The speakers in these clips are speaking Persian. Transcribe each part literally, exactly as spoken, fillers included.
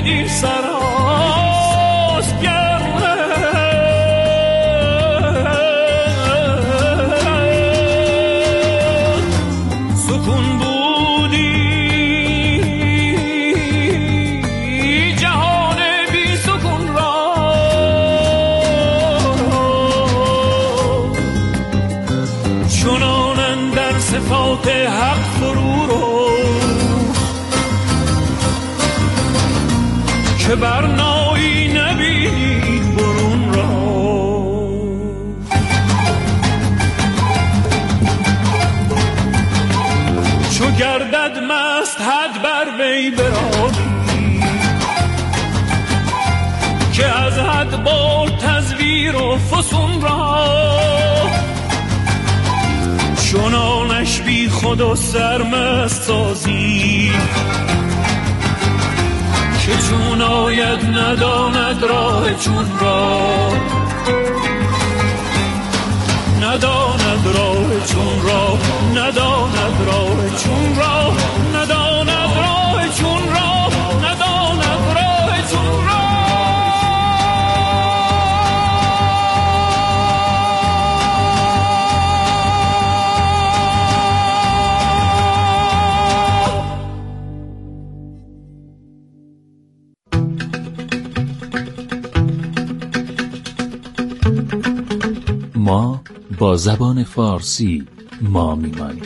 دیر سراست گرمه سکون بودی جهان بی سکون را چنانن در صفات حق فرو رو که برنایی نبینید برون را چو گردد مست حد بر وی برابی که از حد بال تزویر و فسون را چنانش بی خود و سرمست سازی که چون آید نداند راه چون را نداند راه چون را نداند راه چون را نداند راه چون را نداند راه چون را ما با زبان فارسی ما میمانیم.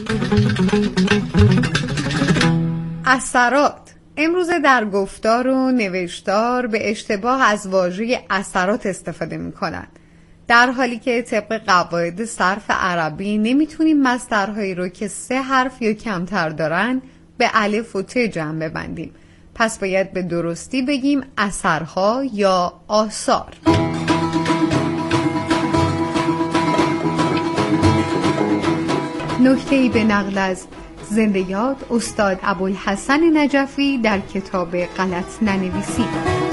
اثرات امروزه در گفتار و نوشتار به اشتباه از واژه اثرات استفاده میکنند، در حالی که طبق قواعد صرف عربی نمیتونیم مصدرهایی رو که سه حرف یا کمتر دارن به الف و ت جمع ببندیم. پس باید به درستی بگیم اثرها یا آثار. نکته‌ای به نقل از زنده یاد استاد ابوالحسن نجفی در کتاب غلط ننویسی.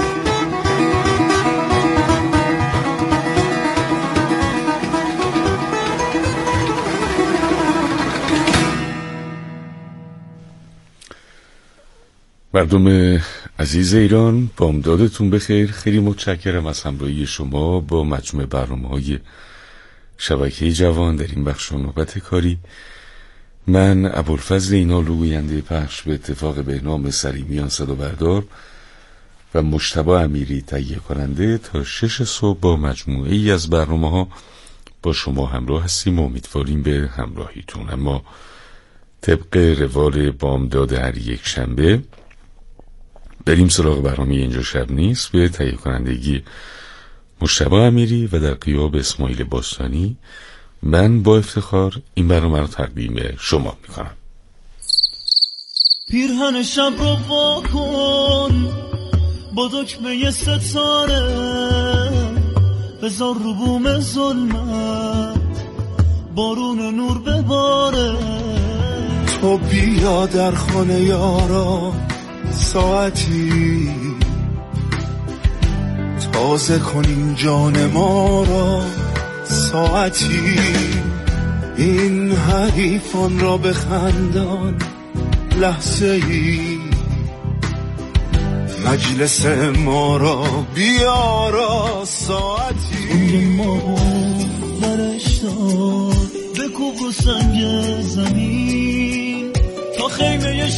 مردم عزیز ایران، بامدادتون بخیر. خیلی متشکرم از همراهی شما با مجموعه برنامه‌های شبکه جوان در این بخش نوبت کاری. من ابوالفضل اینالو، گوینده پخش به اتفاق بهنام سلیمیان صدا بردار و مجتبی امیری تهیه کننده، تا شش صبح با مجموعه ای از برنامه ها با شما همراه هستیم و امیدواریم به همراهیتون. اما طبق روال بامداد هر یک شنبه بریم سراغ برنامه اینجا شب نیست به تهیه کنندگی مجتبی امیری و در غیاب اسماعیل باستانی. من با افتخار این برنامه رو تقدیم شما میکنم. پیرهن شب رو وا کن با دکمه ستاره، بذار رو بوم ظلمت بارون نور بباره. تو بیا در خانه یارا ساعتی، تازه کنیم جان ما را ساعتی. این حریفان را بخندان لحظه ای، مجلس ما را بیارا ساعتی. عمر ما برش دار بکوب رو سنگ زمین تا خیمه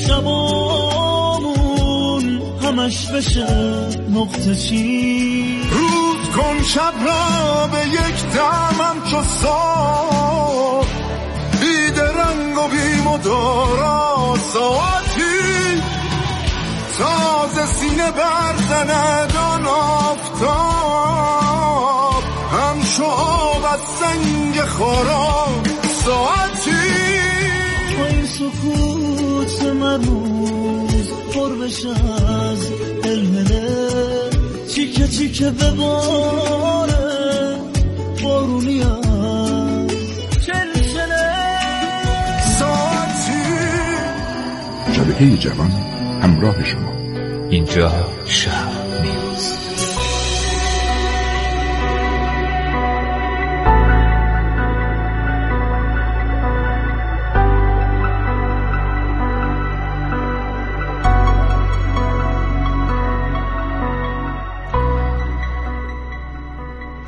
شبامون همش بشه نقطه چین. روز کن شب را به یک دمم چو سار، بی درنگ و بی مدارا ساعتی. تازه سینه برزند آن آفتاب، هم شعاب از سنگ خارا ساعتی. با این سکوت مرموز پر بشه از الهله، چیکه چیکه بباره بارونی هم چلچله ساعتی. شبکه جوان همراه شما. اینجا شب نیست.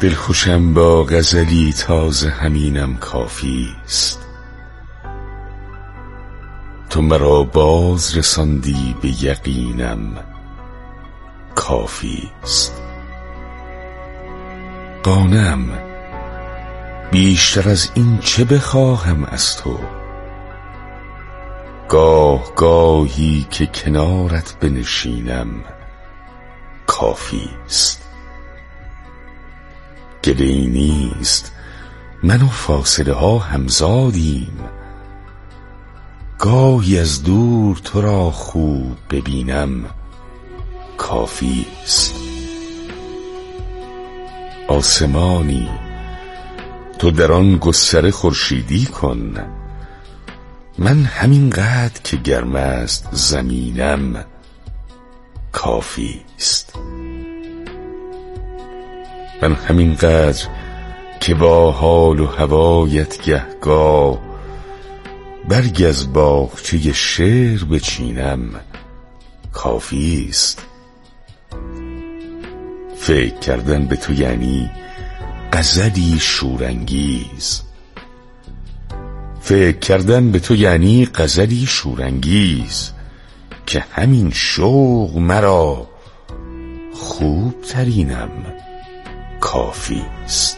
دلخوشم با غزلی تازه همینم کافی است. تو مرا باز رساندی به یقینم کافی است. قانم بیشتر از این چه بخواهم از تو؟ گاه گاهی که کنارت بنشینم کافی است. گله‌ای نیست، من و فاصله ها همزادیم. گاهی از دور تو را خوب ببینم کافی است. آسمانی تو در آن گستره خورشیدی کن، من همینقدر که گرم است زمینم کافی است. من همینقدر که با حال و هوایت گهگاه برگ از باغچه شعر بچینم کافی است. فکر کردن به تو یعنی غزلی شورانگیز، فکر کردن به تو یعنی غزلی شورانگیز که همین شوق مرا خوب ترینم کافی است.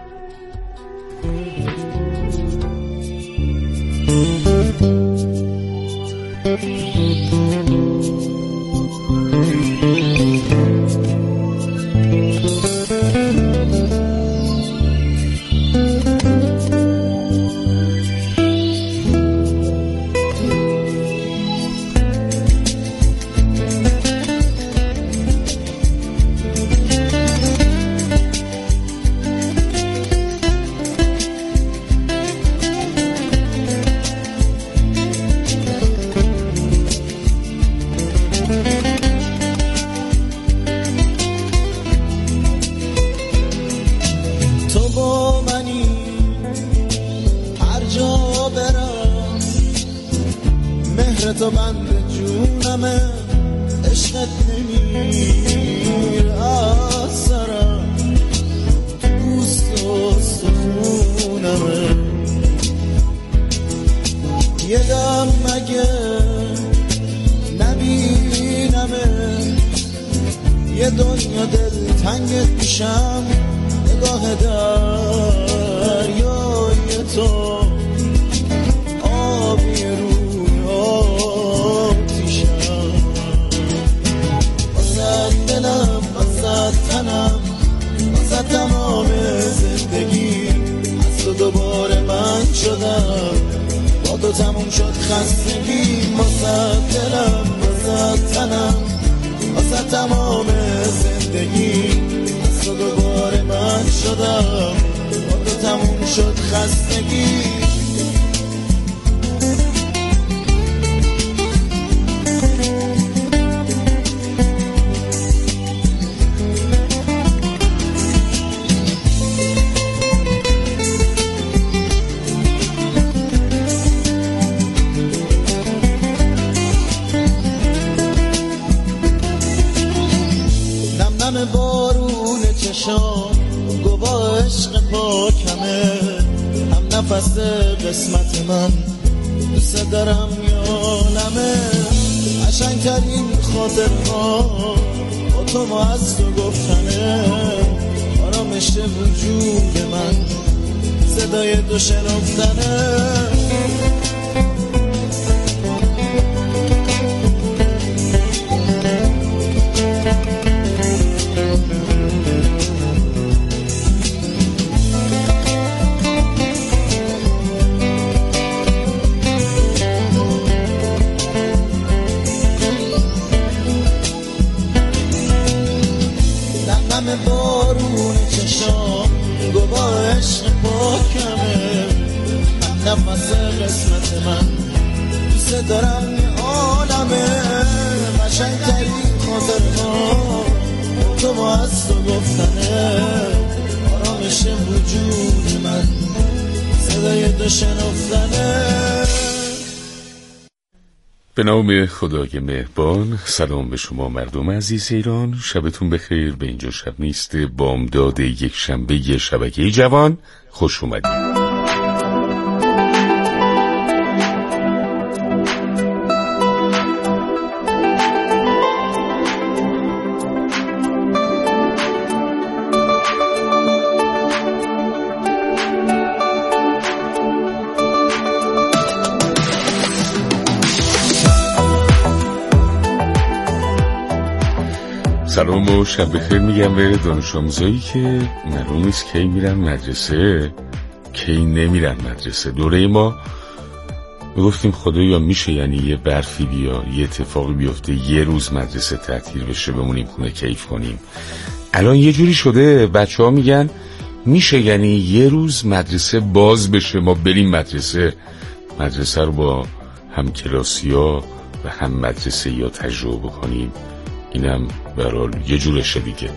تو بند جونمه، عشقت نمیر از سرم، تو پوست و استخونمه. یه دم مگه نبینمه، یه دنیا دل تنگت میشم، نگاه دریای تو آبی رو دلم واسه تنم واسه تمام زندگی، از تو دوباره من شدم، با تو تموم شد خستگی. واسه دلم واسه تنم واسه تمام زندگی، از تو دوباره من شدم، با تو تموم شد خستگی. بارون چشام گواه عشق پاکمه، هم نفس قسمت من، دوست دارم یالمه. قشنگترین خاطرها با تو ما از تو گفتنه، آرامش وجود من صدای تو شنفتنه. بارون چشام گواه عشق پاکمه، هم نفس قسمت من، دوست دارم یه عالمه. قشنگترین خاطرها تو با از تو گفتنه، آرامش وجود من صدای تو شنفتنه. به نام خدای مهربان. سلام به شما مردم عزیز ایران، شبتون بخیر. به اینجا شب نیست، بامداد یک شنبه شبکه جوان خوش اومدید. سلام و شب بخیر میگم به دانش آموزایی که معلوم نیست کی میرن مدرسه کی نمیرن مدرسه. دوره ما گفتیم خدایا میشه یعنی یه برفی بیا، یه اتفاقی بیفته، یه روز مدرسه تعطیل بشه بمونیم خونه کیف کنیم. الان یه جوری شده بچه ها میگن میشه یعنی یه روز مدرسه باز بشه ما بریم مدرسه. مدرسه رو با هم کلاسی ها و هم مدرسه یا تجربه کنیم. اینم برحال یه جورشه دیگه.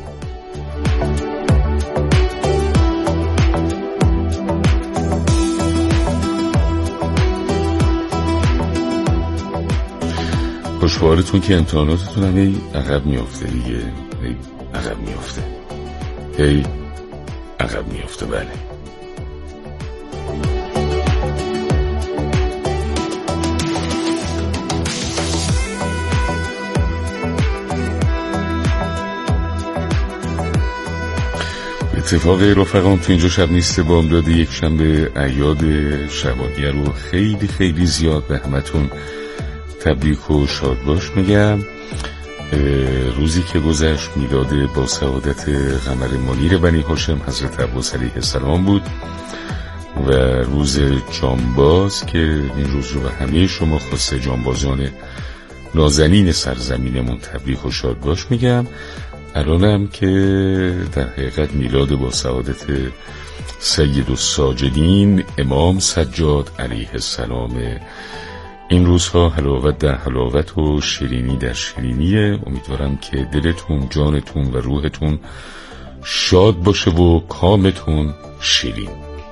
خوشبارتون که امتحاناتتون هم هی عقب میافته دیگه، هی عقب میافته هی عقب میافته. بله اتفاق رفقام تو اینجا شب نیست، بامداد یک شنبه اعیاد شبانیه رو خیلی خیلی زیاد به همتون تبریک و شاد باش میگم. روزی که گذشت میلاد با سعادت قمر منیر بنی هاشم حضرت عباس علیه السلام بود و روز جانباز که این روز رو به همه شما خاصه جانبازان نازنین سرزمینمون تبریک و شاد باش میگم. الانم که در حقیقت میلاد با سعادت سید الساجدین امام سجاد علیه السلام. این روزها حلاوت در حلاوت و شیرینی در شیرینیه. امیدوارم که دلتون، جانتون و روحتون شاد باشه و کامتون شیرین.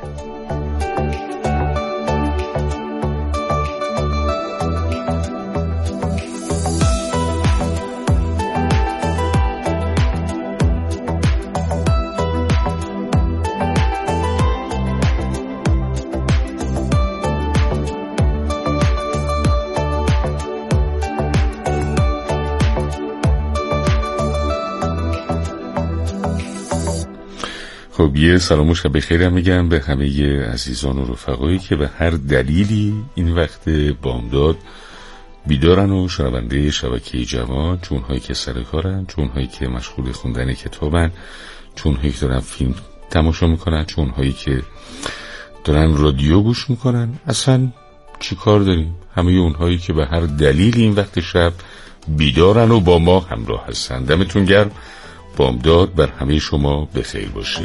خب یه سلام و شب بخیرم میگم به همه عزیزان و رفقایی که به هر دلیلی این وقت بامداد بیدارن و شنونده شبکه جوان، چون هایی که سر کارن، چون هایی که مشغول خوندن کتابن، چون هایی که دارن فیلم تماشا میکنن، چون هایی که دارن رادیو گوش میکنن. اصلا چی کار داریم؟ همه اونهایی که به هر دلیلی این وقت شب بیدارن و با ما همراه هستن. دمتون گرم. بامداد بر همه شما بخیر باشه.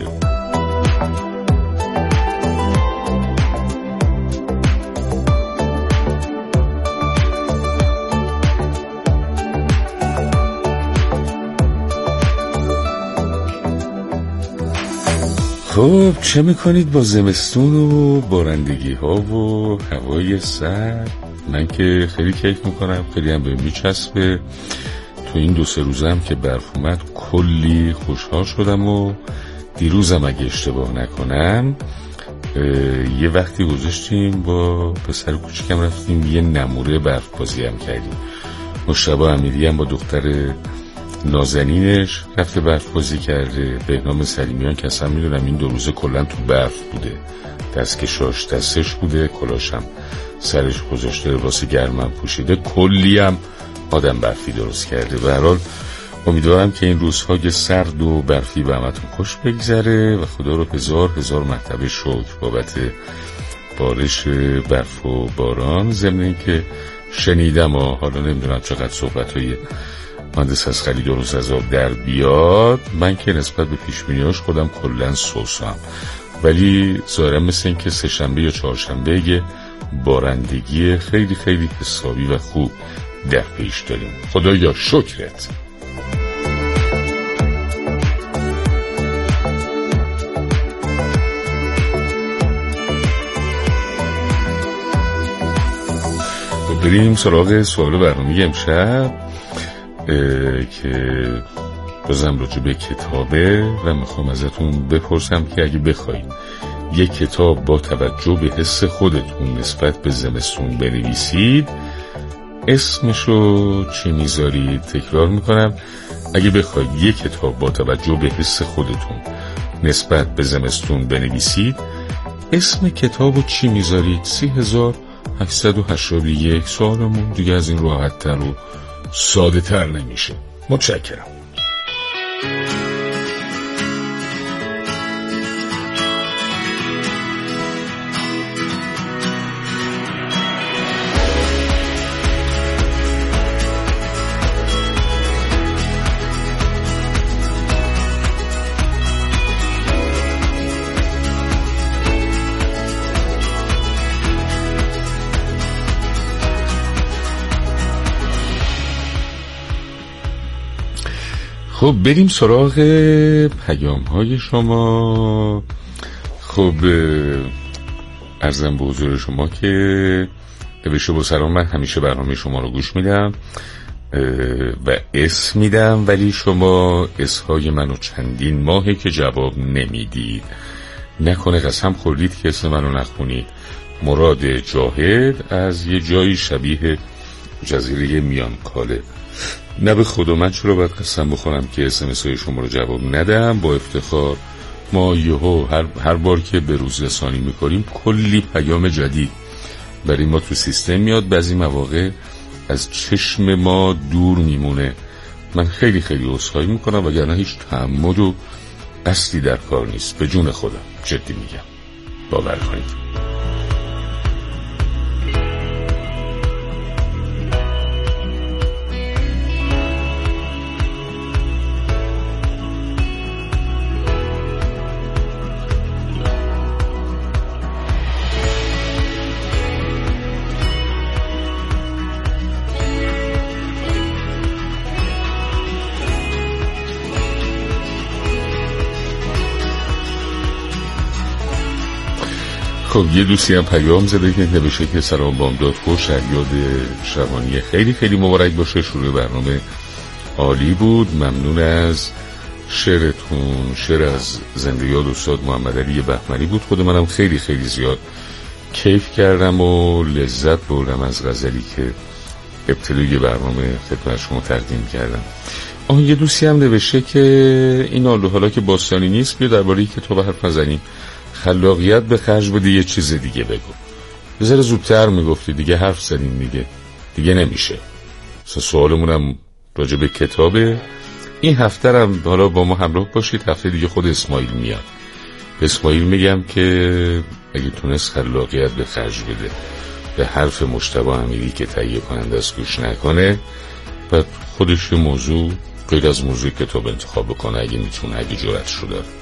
خب چه میکنید با زمستون و بارندگی ها و هوای سرد؟ من که خیلی کیف میکنم، خیلی هم به میچسبه. تو این دو سه روزم که برف اومد کلی خوشحال شدم و دیروزم اگه اشتباه نکنم یه وقتی گذاشتیم با پسر کوچیکم رفتیم یه نموره برف بازی هم کردیم. مشتبه امیری هم با دختر نازنینش رفته برف بازی کرده. بهنام سلیمیان که اصلا میدونم این دو روزه کلن تو برف بوده، دستکشاش دستش بوده، کلاشم سرش گذاشته، لباس گرمم پوشیده، کلی هم آدم برفی درست کرده. به هر حال امیدوارم که این روزهای سرد و برفی به همتون خوش بگذره و خدا رو هزار هزار مرتبه شکر بابت بارش برف و باران. ضمن این که شنیدم و حالا نمیدونم چقدر صحبت‌های مهندس اسقلی درست از آب در بیاد، من که نسبت به پیش‌بینی‌هاش خودم کلاً سوسم، ولی ظاهراً مثل این که سه شنبه یا چهارشنبه یه بارندگی خیلی خیلی حسابی و خوب در پیش داریم. خدایا شکرت. بریم سراغ سوال برنامه امشب که بازم راجع به کتابه و میخوام ازتون بپرسم که اگه بخواید یک کتاب با توجه به حس خودتون نسبت به زمستون بنویسید، اسمشو چی میذارید؟ تکرار میکنم، اگه بخواید یک کتاب با توجه به حس خودتون نسبت به زمستون بنویسید، اسم کتابو چی میذارید؟ سی هزار هشتصد و هشتاد و یک. سوالمون دیگه از این راحت تر و ساده تر نمیشه. متشکرم. خب بریم سراغ پیام های شما. خب عرضم به حضور شما که نوشته با سلام، من همیشه برنامه شما رو گوش میدم و اسم میدم، ولی شما اسهای منو چندین ماهه که جواب نمیدید. نکنه قسم خوردید که اسم منو نخونید. مراد جاهد از یه جایی شبیه جزیره میانکاله. نه به خدا من چرا باید قسم بخورم که اس ام اس های شما رو جواب ندم؟ با افتخار ما یهو هر, هر بار که به روز رسانی میکنیم کلی پیام جدید برای ما تو سیستم میاد، بعضی مواقع از چشم ما دور میمونه. من خیلی خیلی عذرخواهی میکنم، وگرنه هیچ تعمد و قصدی در کار نیست. به جون خودم جدی میگم، باور کنید. خب یه دوستی هم پیام زده که نوشته که سلام بامداد خوش، شهریاد شبانی خیلی خیلی مبارک باشه. شروع برنامه عالی بود، ممنون از شعرتون. شعر از زنده یاد استاد محمد علی بهمنی بود. خود منم خیلی خیلی زیاد کیف کردم و لذت بردم از غزلی که ابتدای برنامه خدمت شما تقدیم کردم. آه یه دوستی هم نوشته که این حالا حالا که باستانی نیست، بیا درباره کتاب حرف نزنیم، خلاقیت به خرج بده، یه چیز دیگه بگو. یه ذره زودتر میگفتی، دیگه حرف زدیم دیگه دیگه نمیشه. سوالمونم راجع به کتابه. این هفته هم حالا با ما همراه باشید، هفته دیگه خود اسماعیل میاد. به اسماعیل میگم که اگه تونست خلاقیت به خرج بده، به حرف مجتبی امیری که تهیه کننده است گوش نکنه، بعد خودش یه موضوع غیر از موضوع کتاب انتخاب بکنه اگه میتونه، اگه جرأتش رو داره.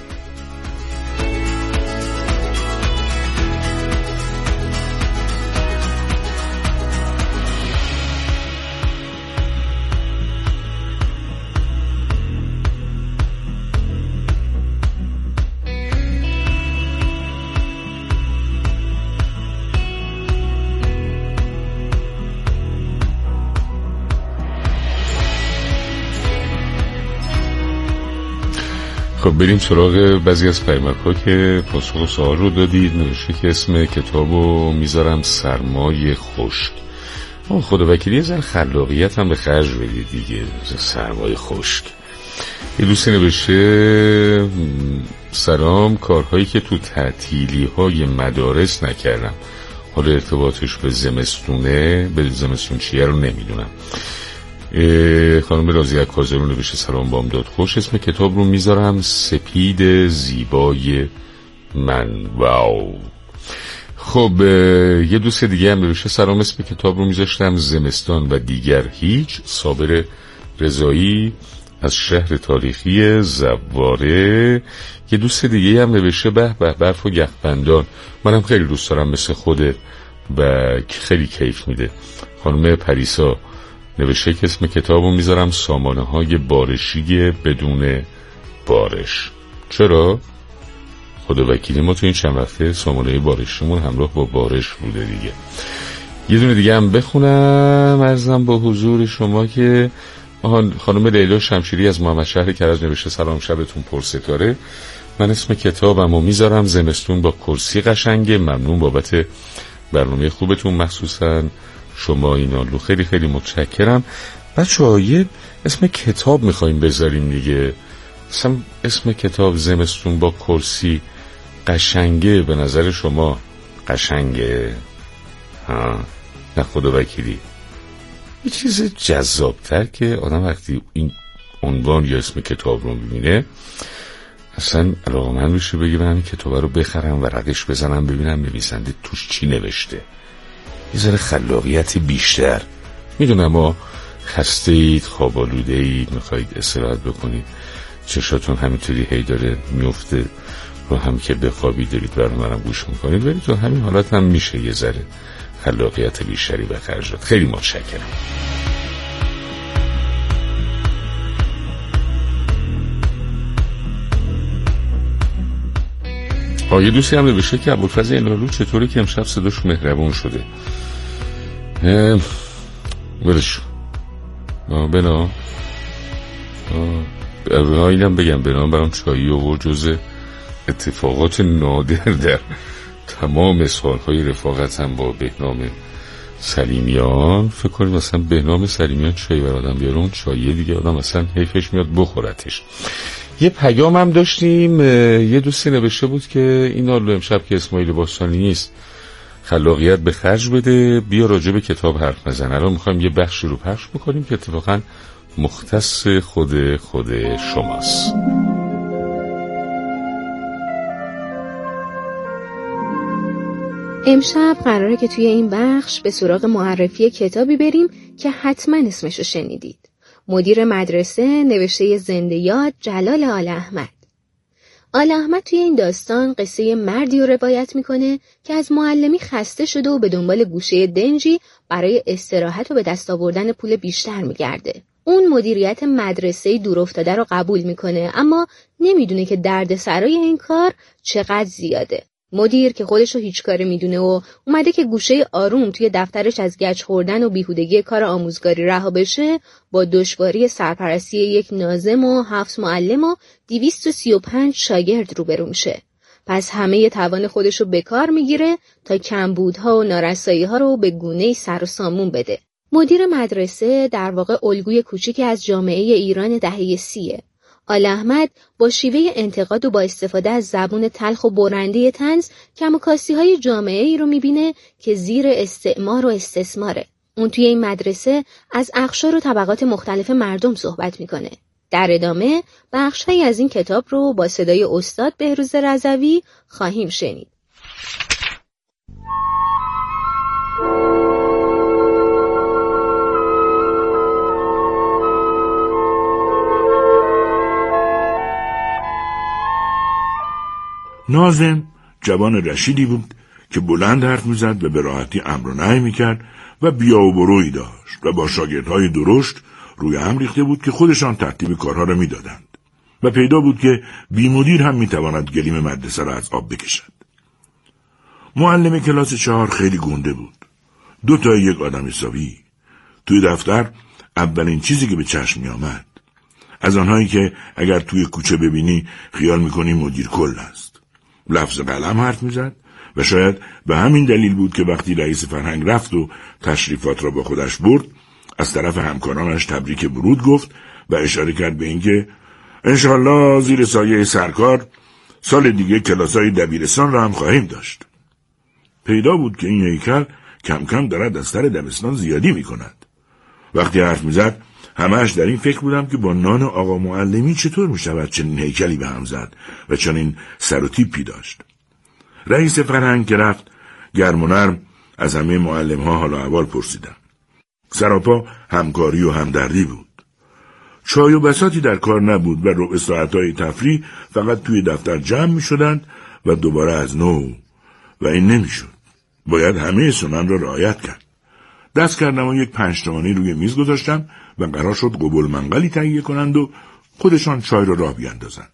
خب بریم سراغ بعضی از پیامک ها که پاسخ سوال رو دادید. نوشته که اسم کتابو میذارم سرمای خشک. آه خدا وکیلی از خلاقیت هم به خرج بدید دیگه، سرمای خشک. یه دوستی نوشته سلام، کارهایی که تو تعطیلی های مدارس نکردم، حالا ارتباطش به زمستونه به زمستون چیه رو نمیدونم. خانم رازیه کازرون نوشته سلام بامداد خوش، اسم کتاب رو میذارم سپید زیبای من. واو. خب یه دوست دیگه هم نوشته سلام، اسم کتاب رو میذاشتم زمستان و دیگر هیچ. صابر رضایی از شهر تاریخی زواره. یه دوست دیگه هم نوشته به به برف و یخبندان، منم خیلی دوست دارم مثل خوده و خیلی کیف میده. خانم پریسا نوشته که اسم کتابو میذارم سامانه های بارشی بدون بارش. چرا؟ خدا وکیلی ما تو این چند وقته سامانه بارشیمون همراه با بارش بوده دیگه. یه دونه دیگه هم بخونم. عرضم با حضور شما که آهان خانم لیلا شمشیری از محمد شهر کرج نوشته سلام شبتون پرستاره. من اسم کتابمو میذارم زمستون با کرسی قشنگه. ممنون بابت برنامه خوبتون، مخصوصا شما اینالو، خیلی خیلی متشکرم. بچه‌ها یه اسم کتاب میخوایم بذاریم دیگه. مثلا اسم کتاب زمستون با کرسی قشنگه به نظر شما قشنگه؟ ها نه خدا وکیلی. یه چیز جذابتر که آدم وقتی این عنوان یا اسم کتاب رو میبینه اصلا علاقه‌مند بشه بگه من این کتاب رو بخرم و رقش بزنم ببینم نویسنده توش چی نوشته. یه ذره خلاقیت بیشتر. میدونم ما خسته اید، خواب آلوده اید، میخواید استراحت بکنید، چشاتون همینطوری هی داره میفته رو هم که بخوابید دارید برنامه رو گوش میکنید، ولی تو همین حالت هم میشه یه ذره خلاقیت بیشتری به خرج داد. خیلی متشکرم. آه یه دوستی هم نوشته که ابوالفضل اینالو چطوری که امشب صداش مهربون شده. ولش بنا ها اینم بگم بنا برام چایی آورد جز اتفاقات نادر در تمام سالهای رفاقتم با بهنام سلیمیان. فکر کنید مثلا بهنام سلیمیان چایی بر آدم بیاره، اون چایی دیگه آدم مثلا حیفش میاد بخورتش. یه پیام هم داشتیم، یه دوستی نوشته بود که اینالو امشب که اسماعیل باستانی نیست خلاقیت به خرج بده، بیا راجع به کتاب حرف بزن. الان میخوایم یه بخشی رو پخش بکنیم که اتفاقا مختص خود خود شماست. امشب قراره که توی این بخش به سراغ معرفی کتابی بریم که حتما اسمشو شنیدید. مدیر مدرسه، نوشته زنده یاد جلال آل احمد. آل احمد توی این داستان قصه مردی رو روایت میکنه که از معلمی خسته شده و به دنبال گوشه دنجی برای استراحت و به دست آوردن پول بیشتر میگرده. اون مدیریت مدرسه دور افتاده رو قبول میکنه، اما نمیدونه که درد سرای این کار چقدر زیاده. مدیر که خودشو هیچ کاره میدونه و اومده که گوشه آروم توی دفترش از گچ خوردن و بیهودگی کار آموزگاری رها بشه، با دشواری سرپرستی یک ناظم و هفت معلم و دویست و سی و پنج شاگرد روبرو میشه. پس همه توان خودشو به کار میگیره تا کمبودها و نارسایی‌ها رو به گونه‌ای سر و سامون بده. مدیر مدرسه در واقع الگوی کوچیکی از جامعه ایران دهه سیه. آل احمد با شیوه انتقاد و با استفاده از زبون تلخ و برنده طنز کم و کاستی های جامعه ای رو میبینه که زیر استعمار و استثماره. اون توی این مدرسه از اقشار و طبقات مختلف مردم صحبت میکنه. در ادامه بخش‌هایی از این کتاب رو با صدای استاد بهروز رضوی خواهیم شنید. ناظم جوان رشیدی بود که بلند حرف میزد و به راحتی امر و نهی میکرد و بیا و برویی داشت و با شاگردهای درشت روی هم ریخته بود که خودشان ترتیب کارها را میدادند و پیدا بود که بی مدیر هم میتواند گلیم مدرسه را از آب بکشد. معلم کلاس چهار خیلی گنده بود. دو تا یک آدم حسابی. توی دفتر اولین چیزی که به چشم می آمد، از آنهایی که اگر توی کوچه ببینی خیال میکنی مدیر کل است. لفظ قلم حرف میزد و شاید به همین دلیل بود که وقتی رئیس فرهنگ رفت و تشریفات را با خودش برد، از طرف همکارانش تبریک ورود گفت و اشاره کرد به اینکه انشالله زیر سایه سرکار سال دیگه کلاسای دبیرستان را هم خواهیم داشت. پیدا بود که این هیکل کم کم دارد از سر دبستان زیادی می کند. وقتی حرف می زد همه‌اش در این فکر بودم که با نان آقا معلمی چطور می شود چنین هیکلی به هم زد و چنین سر و تیپی داشت. رئیس فرهنگ که رفت گرم و نرم از همه معلم ها حال و احوال پرسیدم. سراپا همکاری و همدردی بود. چای و بساطی در کار نبود و ربع ساعتهای تفریح فقط توی دفتر جمع می شدند و دوباره از نو و این نمی شد. باید همه سنن را رعایت کرد. دست کردم و یک پنج تومانی روی میز گذاشتم و قرار شد قبول منقلی تهیه کنند و خودشان چای را راه بیاندازند.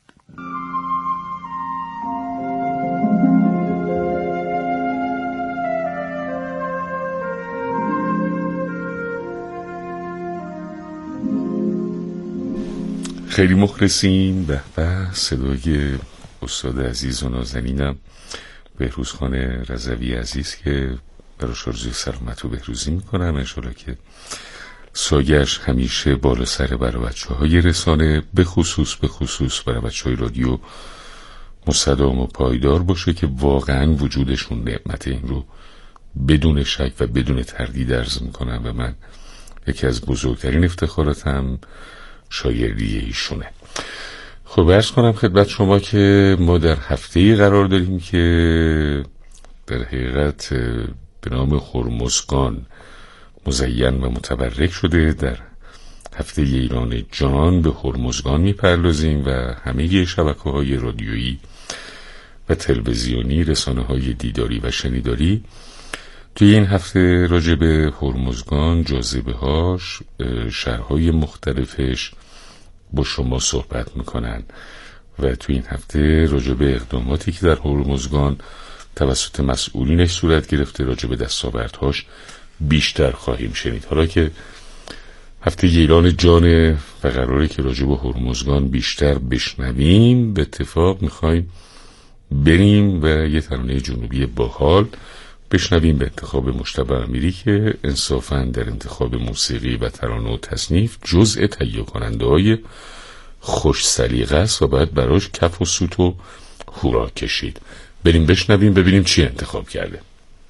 خیلی مخلصین. به به صدای استاد عزیز و نازنینم بهروزخان رضوی عزیز که براش آرزوی سلامت و بهروزی میکنم. انشالله که سایش همیشه بالا سر برای بچه های رسانه، به خصوص به خصوص برای بچه های رادیو مستدام و پایدار باشه که واقعا وجودشون نعمت. این رو بدون شک و بدون تردید عرض میکنم و من یکی از بزرگترین افتخاراتم شاگردی ایشونه. خب عرض کنم خدمت شما که ما در هفته‌ای قرار داریم که در حقیقت به نام هرمزگان مزین و متبرک شده. در هفته ایران جان به هرمزگان میپردازیم و همه شبکه‌های رادیویی و تلویزیونی، رسانه‌های دیداری و شنیداری توی این هفته راجع به هرمزگان، جاذبه‌هاش، شهرهای مختلفش با شما صحبت میکنن و توی این هفته راجع به اقداماتی که در هرمزگان توسط مسئولینش صورت گرفته، راجع به دستاوردهاش بیشتر خواهیم شنید. حالا که هفته ایران جان و قراره که راجع به هرمزگان بیشتر بشنویم، به اتفاق میخوایم بریم و یه ترانه جنوبی باحال بشنویم به انتخاب مجتبی امیری که انصافاً در انتخاب موسیقی و ترانه و تصنیف جزء تهیه کننده های خوش سلیقه است و باید براش کف و سوت و هورا کشید. بریم بشنویم ببینیم چی انتخاب کرده.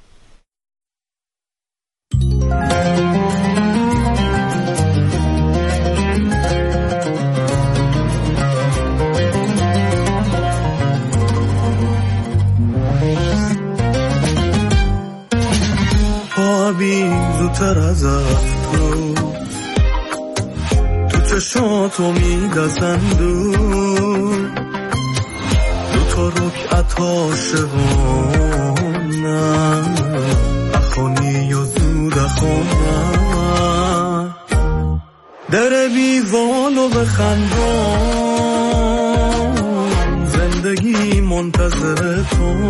خوابی زودتر از افرو تو چشاتو میگزن دور دو تا رکعت عاشقانه اخونی و زود اخونه در بیوالو بخندون زندگی منتظر تو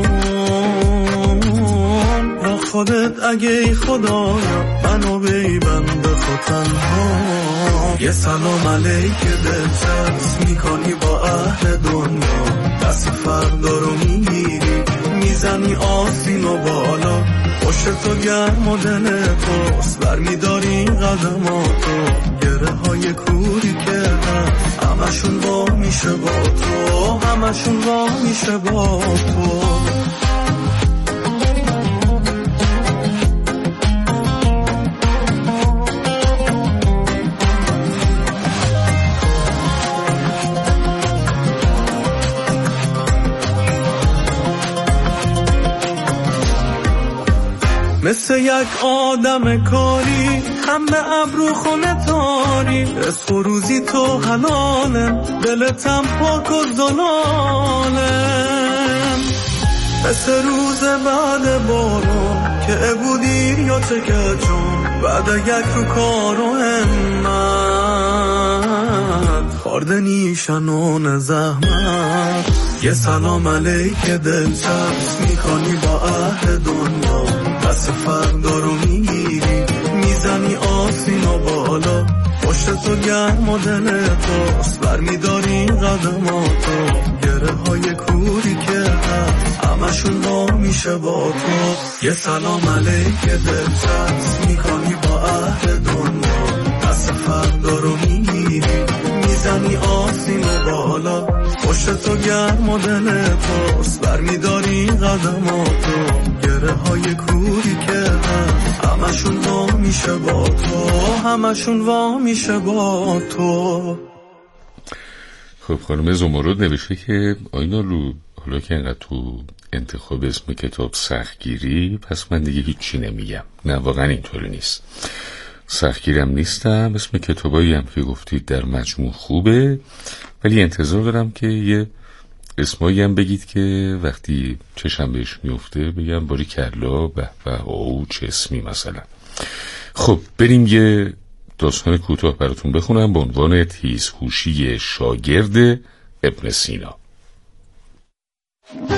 خودت اگه خدایا منو بیبند خود تنها. یه سلام علیک دلچسب میکنی با اهل دنیا، دست فردا رو میگیری میزنی آسین و بالا، پشت تو گرم و دل توست برمیداری قدماتو، گره های کوری که هست همشون وا میشه با تو، همشون وا میشه با تو. مثل یک آدم کاری خم ابرو خونه تاری، رزق و روزی تو حلالم دلتم پاک و زلالم. مثل روز بعد بارون که بودی یا چکه جون بعد یک رو کار و همت خارده نیشنون زحمت. یه سلام علیک دلچسب میکنی با اهل دنیا، دست فردا رو میگیری میزنی آسین و بالا، پشت تو گرم و دل توست برمیداری قدماتو، گره های کوری که هست همشون وا میشه با تو. یه سلام علیک دلچسب میکنی با اهل دنیا، دست فردا رو میگیری میزنی آسین و بالا، پشت تو گرم و دل توست برمیداری قدماتو، گره های کوری که هست همشون وا میشه با تو، همشون وا میشه با تو. خب خانم زمرد نوشته که آینا رو حالا که اینقدر تو انتخاب اسم کتاب سختگیری، پس من دیگه هیچی نمیگم. نه واقعا اینطوری نیست، سختگیرم نیستم. اسم کتابایی هم که گفتید در مجموع خوبه، ولی انتظار دارم که یه اسمایی هم بگید که وقتی چشم بهش میفته بگم باری کلا به به او چه اسمی مثلا. خب بریم یه داستان کوتاه براتون بخونم به عنوان تیزهوشی شاگرد ابن سینا.